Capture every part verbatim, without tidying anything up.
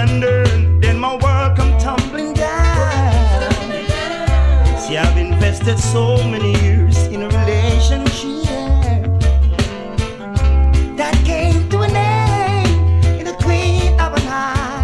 surrender, then my world come tumbling down. See, I've invested so many years in a relationship that came to an end in the twinkle of an eye.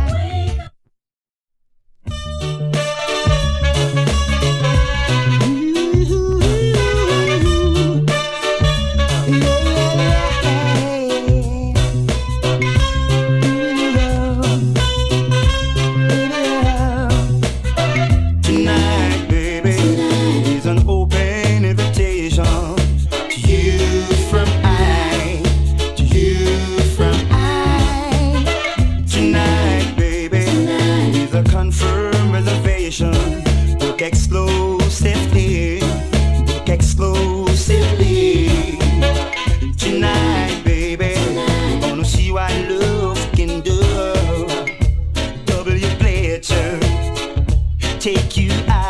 Book exclusively, book exclusively. Tonight, baby, tonight. Wanna see what love can do. Double your pleasure, take you out.